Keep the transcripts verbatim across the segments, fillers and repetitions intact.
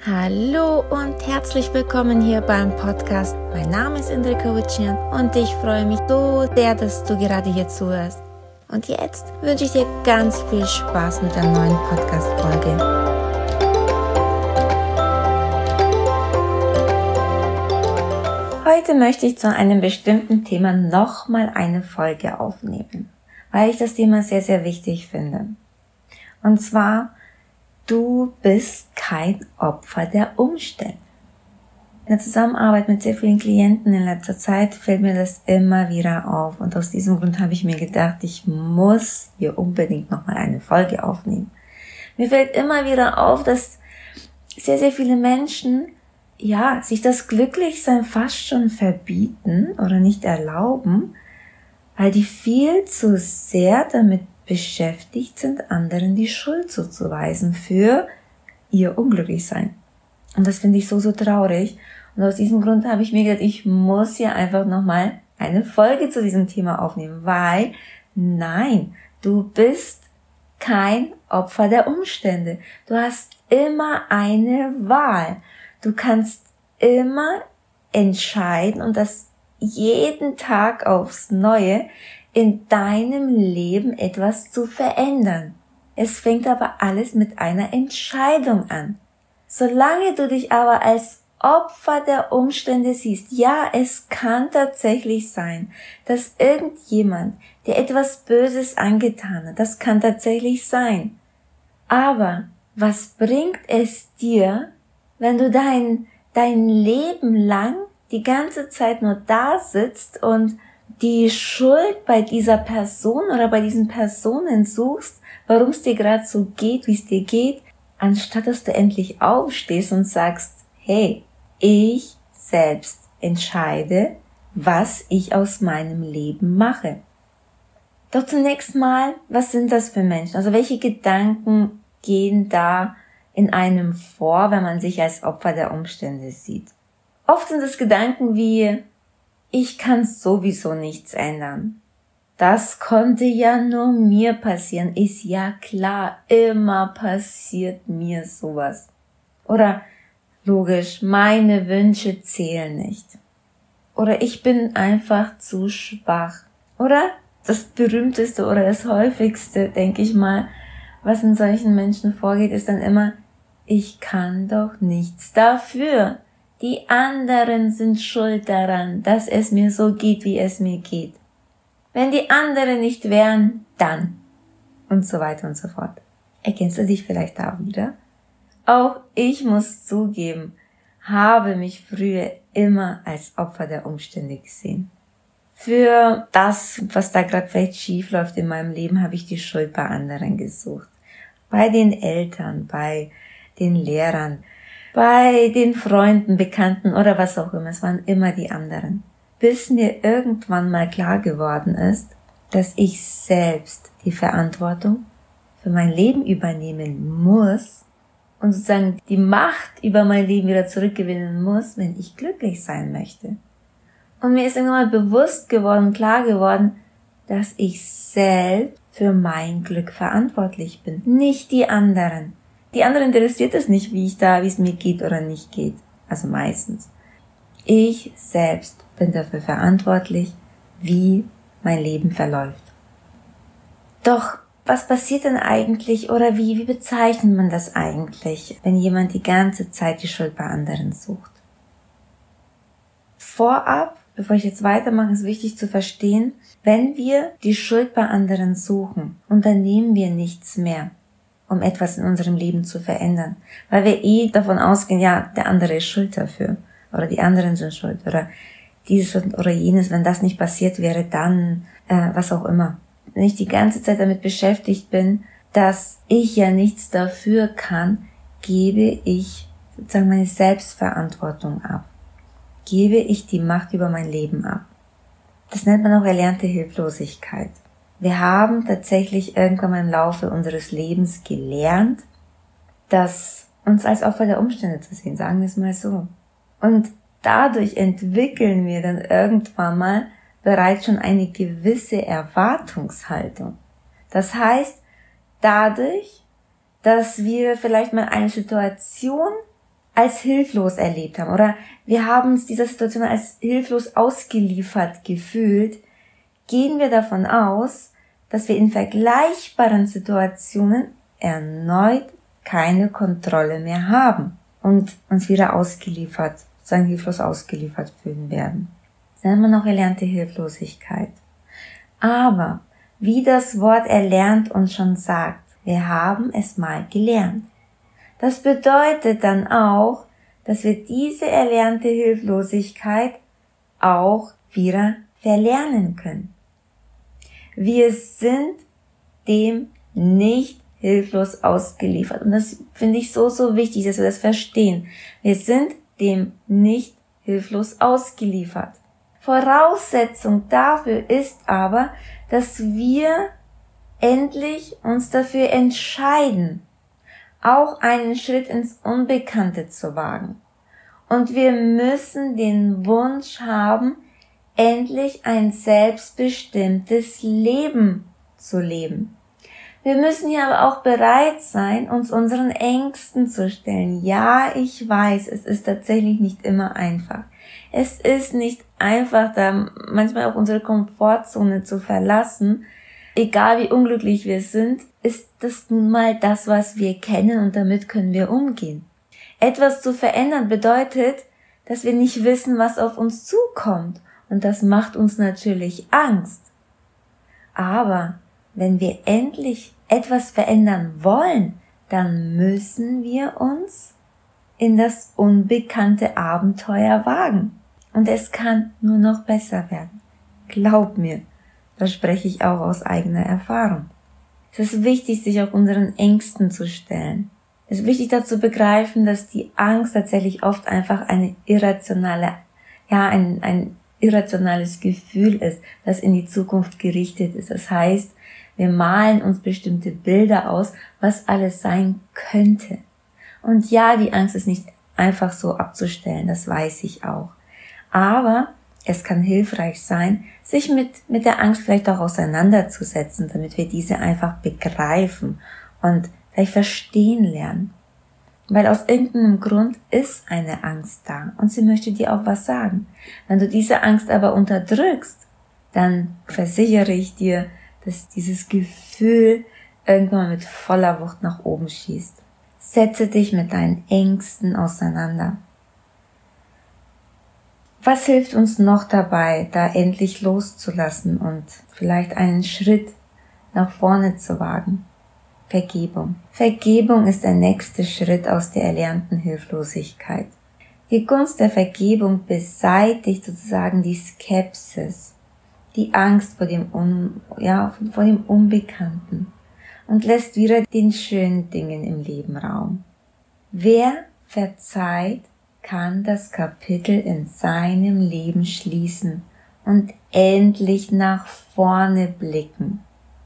Hallo und herzlich willkommen hier beim Podcast. Mein Name ist Indrek Kowitschyan und ich freue mich so sehr, dass du gerade hier zuhörst. Und jetzt wünsche ich dir ganz viel Spaß mit der neuen Podcast-Folge. Heute möchte ich zu einem bestimmten Thema nochmal eine Folge aufnehmen, weil ich das Thema sehr, sehr wichtig finde. Und zwar, du bist kein Opfer der Umstände. In der Zusammenarbeit mit sehr vielen Klienten in letzter Zeit fällt mir das immer wieder auf. Und aus diesem Grund habe ich mir gedacht, ich muss hier unbedingt nochmal eine Folge aufnehmen. Mir fällt immer wieder auf, dass sehr, sehr viele Menschen, ja, sich das Glücklichsein fast schon verbieten oder nicht erlauben, weil die viel zu sehr damit beschäftigt sind, anderen die Schuld zuzuweisen für ihr Unglücklichsein. Und das finde ich so, so traurig. Und aus diesem Grund habe ich mir gedacht, ich muss hier einfach nochmal eine Folge zu diesem Thema aufnehmen, weil, nein, du bist kein Opfer der Umstände. Du hast immer eine Wahl. Du kannst immer entscheiden und das jeden Tag aufs Neue, in deinem Leben etwas zu verändern. Es fängt aber alles mit einer Entscheidung an. Solange du dich aber als Opfer der Umstände siehst, ja, es kann tatsächlich sein, dass irgendjemand dir etwas Böses angetan hat. Das kann tatsächlich sein. Aber was bringt es dir, wenn du dein, dein Leben lang die ganze Zeit nur da sitzt und die Schuld bei dieser Person oder bei diesen Personen suchst, warum es dir gerade so geht, wie es dir geht, anstatt dass du endlich aufstehst und sagst, hey, ich selbst entscheide, was ich aus meinem Leben mache. Doch zunächst mal, was sind das für Menschen? Also welche Gedanken gehen da in einem vor, wenn man sich als Opfer der Umstände sieht? Oft sind es Gedanken wie, ich kann sowieso nichts ändern. Das konnte ja nur mir passieren. Ist ja klar, immer passiert mir sowas. Oder logisch, meine Wünsche zählen nicht. Oder ich bin einfach zu schwach. Oder das berühmteste oder das häufigste, denke ich mal, was in solchen Menschen vorgeht, ist dann immer, ich kann doch nichts dafür. Die anderen sind schuld daran, dass es mir so geht, wie es mir geht. Wenn die anderen nicht wären, dann. Und so weiter und so fort. Erkennst du dich vielleicht da wieder? Auch ich muss zugeben, habe mich früher immer als Opfer der Umstände gesehen. Für das, was da gerade vielleicht schief läuft in meinem Leben, habe ich die Schuld bei anderen gesucht. Bei den Eltern, bei den Lehrern, bei den Freunden, Bekannten oder was auch immer. Es waren immer die anderen. Bis mir irgendwann mal klar geworden ist, dass ich selbst die Verantwortung für mein Leben übernehmen muss und sozusagen die Macht über mein Leben wieder zurückgewinnen muss, wenn ich glücklich sein möchte. Und mir ist irgendwann mal bewusst geworden, klar geworden, dass ich selbst für mein Glück verantwortlich bin, nicht die anderen. Die anderen interessiert es nicht, wie ich da, wie es mir geht oder nicht geht. Also meistens. Ich selbst bin dafür verantwortlich, wie mein Leben verläuft. Doch, was passiert denn eigentlich oder wie, wie bezeichnet man das eigentlich, wenn jemand die ganze Zeit die Schuld bei anderen sucht? Vorab, bevor ich jetzt weitermache, ist wichtig zu verstehen, wenn wir die Schuld bei anderen suchen, unternehmen wir nichts mehr, um etwas in unserem Leben zu verändern. Weil wir eh davon ausgehen, ja, der andere ist schuld dafür. Oder die anderen sind schuld. Oder dieses oder jenes, wenn das nicht passiert wäre, dann äh, was auch immer. Wenn ich die ganze Zeit damit beschäftigt bin, dass ich ja nichts dafür kann, gebe ich sozusagen meine Selbstverantwortung ab. Gebe ich die Macht über mein Leben ab. Das nennt man auch erlernte Hilflosigkeit. Wir haben tatsächlich irgendwann mal im Laufe unseres Lebens gelernt, dass uns als Opfer der Umstände zu sehen, sagen wir es mal so. Und dadurch entwickeln wir dann irgendwann mal bereits schon eine gewisse Erwartungshaltung. Das heißt, dadurch, dass wir vielleicht mal eine Situation als hilflos erlebt haben oder wir haben uns dieser Situation als hilflos ausgeliefert gefühlt, gehen wir davon aus, dass wir in vergleichbaren Situationen erneut keine Kontrolle mehr haben und uns wieder ausgeliefert, sozusagen hilflos ausgeliefert fühlen werden. Das nennt man auch erlernte Hilflosigkeit. Aber, wie das Wort erlernt uns schon sagt, wir haben es mal gelernt. Das bedeutet dann auch, dass wir diese erlernte Hilflosigkeit auch wieder verlernen können. Wir sind dem nicht hilflos ausgeliefert. Und das finde ich so, so wichtig, dass wir das verstehen. Wir sind dem nicht hilflos ausgeliefert. Voraussetzung dafür ist aber, dass wir endlich uns dafür entscheiden, auch einen Schritt ins Unbekannte zu wagen. Und wir müssen den Wunsch haben, endlich ein selbstbestimmtes Leben zu leben. Wir müssen hier aber auch bereit sein, uns unseren Ängsten zu stellen. Ja, ich weiß, es ist tatsächlich nicht immer einfach. Es ist nicht einfach, da manchmal auch unsere Komfortzone zu verlassen. Egal wie unglücklich wir sind, ist das nun mal das, was wir kennen und damit können wir umgehen. Etwas zu verändern bedeutet, dass wir nicht wissen, was auf uns zukommt. Und das macht uns natürlich Angst. Aber wenn wir endlich etwas verändern wollen, dann müssen wir uns in das unbekannte Abenteuer wagen. Und es kann nur noch besser werden. Glaub mir, das spreche ich auch aus eigener Erfahrung. Es ist wichtig, sich auch unseren Ängsten zu stellen. Es ist wichtig, dazu zu begreifen, dass die Angst tatsächlich oft einfach eine irrationale, ja, ein, ein irrationales Gefühl ist, das in die Zukunft gerichtet ist. Das heißt, wir malen uns bestimmte Bilder aus, was alles sein könnte. Und ja, die Angst ist nicht einfach so abzustellen, das weiß ich auch. Aber es kann hilfreich sein, sich mit, mit der Angst vielleicht auch auseinanderzusetzen, damit wir diese einfach begreifen und vielleicht verstehen lernen. Weil aus irgendeinem Grund ist eine Angst da und sie möchte dir auch was sagen. Wenn du diese Angst aber unterdrückst, dann versichere ich dir, dass dieses Gefühl irgendwann mit voller Wucht nach oben schießt. Setze dich mit deinen Ängsten auseinander. Was hilft uns noch dabei, da endlich loszulassen und vielleicht einen Schritt nach vorne zu wagen? Vergebung. Vergebung ist der nächste Schritt aus der erlernten Hilflosigkeit. Die Kunst der Vergebung beseitigt sozusagen die Skepsis, die Angst vor dem, Un, ja, vor dem Unbekannten und lässt wieder den schönen Dingen im Leben Raum. Wer verzeiht, kann das Kapitel in seinem Leben schließen und endlich nach vorne blicken.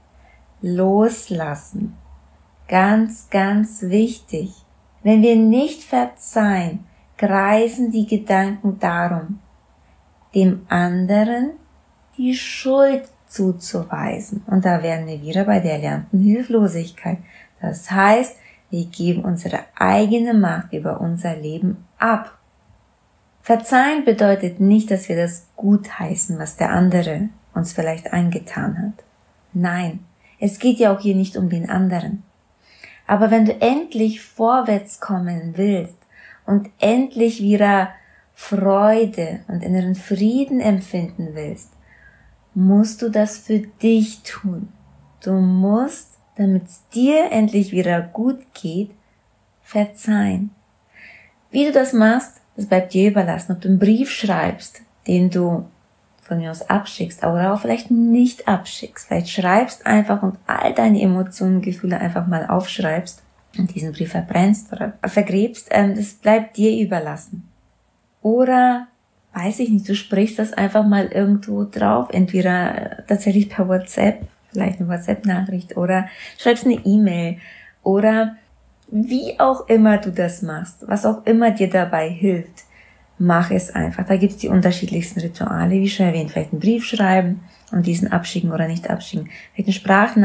Loslassen. Ganz, ganz wichtig. Wenn wir nicht verzeihen, kreisen die Gedanken darum, dem anderen die Schuld zuzuweisen. Und da wären wir wieder bei der erlernten Hilflosigkeit. Das heißt, wir geben unsere eigene Macht über unser Leben ab. Verzeihen bedeutet nicht, dass wir das gutheißen, was der andere uns vielleicht angetan hat. Nein, es geht ja auch hier nicht um den anderen. Aber wenn du endlich vorwärts kommen willst und endlich wieder Freude und inneren Frieden empfinden willst, musst du das für dich tun. Du musst, damit es dir endlich wieder gut geht, verzeihen. Wie du das machst, das bleibt dir überlassen. Ob du einen Brief schreibst, den du von mir aus abschickst, oder auch vielleicht nicht abschickst. Vielleicht schreibst einfach und all deine Emotionen, Gefühle einfach mal aufschreibst und diesen Brief verbrennst oder vergräbst, ähm, das bleibt dir überlassen. Oder, weiß ich nicht, du sprichst das einfach mal irgendwo drauf, entweder tatsächlich per WhatsApp, vielleicht eine WhatsApp-Nachricht, oder schreibst eine E-Mail, oder wie auch immer du das machst, was auch immer dir dabei hilft. Mach es einfach. Da gibt's die unterschiedlichsten Rituale, wie schon erwähnt, vielleicht einen Brief schreiben und diesen abschicken oder nicht abschicken, vielleicht eine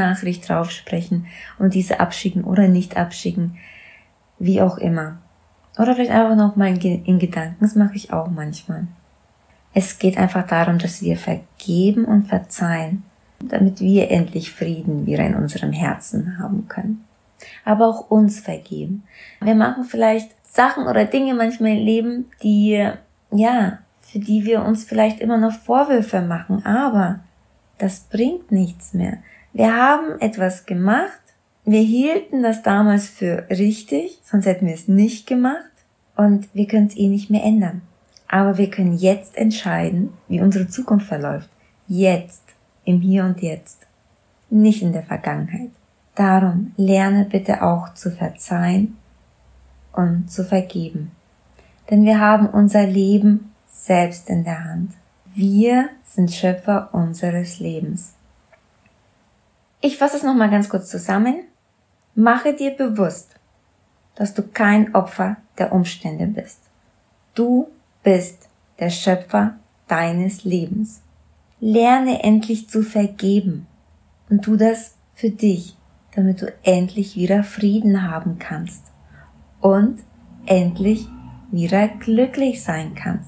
Sprachnachricht draufsprechen und diese abschicken oder nicht abschicken, wie auch immer. Oder vielleicht einfach noch mal in Gedanken, das mache ich auch manchmal. Es geht einfach darum, dass wir vergeben und verzeihen, damit wir endlich Frieden wieder in unserem Herzen haben können. Aber auch uns vergeben. Wir machen vielleicht Sachen oder Dinge manchmal im Leben, die, ja, für die wir uns vielleicht immer noch Vorwürfe machen, aber das bringt nichts mehr. Wir haben etwas gemacht, wir hielten das damals für richtig, sonst hätten wir es nicht gemacht und wir können es eh nicht mehr ändern. Aber wir können jetzt entscheiden, wie unsere Zukunft verläuft. Jetzt, im Hier und Jetzt, nicht in der Vergangenheit. Darum lerne bitte auch zu verzeihen und zu vergeben. Denn wir haben unser Leben selbst in der Hand. Wir sind Schöpfer unseres Lebens. Ich fasse es nochmal ganz kurz zusammen. Mache dir bewusst, dass du kein Opfer der Umstände bist. Du bist der Schöpfer deines Lebens. Lerne endlich zu vergeben und tu das für dich, damit du endlich wieder Frieden haben kannst und endlich wieder glücklich sein kannst.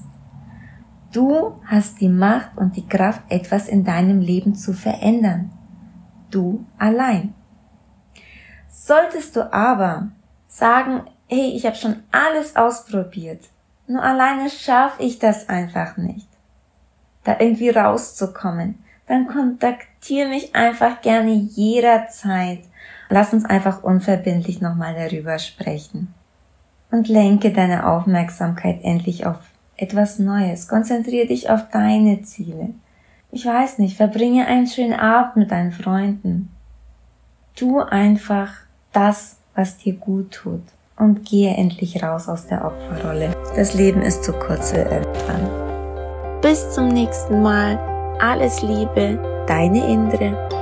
Du hast die Macht und die Kraft, etwas in deinem Leben zu verändern. Du allein. Solltest du aber sagen, hey, ich habe schon alles ausprobiert, nur alleine schaffe ich das einfach nicht, da irgendwie rauszukommen, dann kontaktiere mich einfach gerne jederzeit. Lass uns einfach unverbindlich nochmal darüber sprechen. Und lenke deine Aufmerksamkeit endlich auf etwas Neues. Konzentriere dich auf deine Ziele. Ich weiß nicht, verbringe einen schönen Abend mit deinen Freunden. Tu einfach das, was dir gut tut. Und gehe endlich raus aus der Opferrolle. Das Leben ist zu kurz für irgendwann. Bis zum nächsten Mal. Alles Liebe, deine Indre.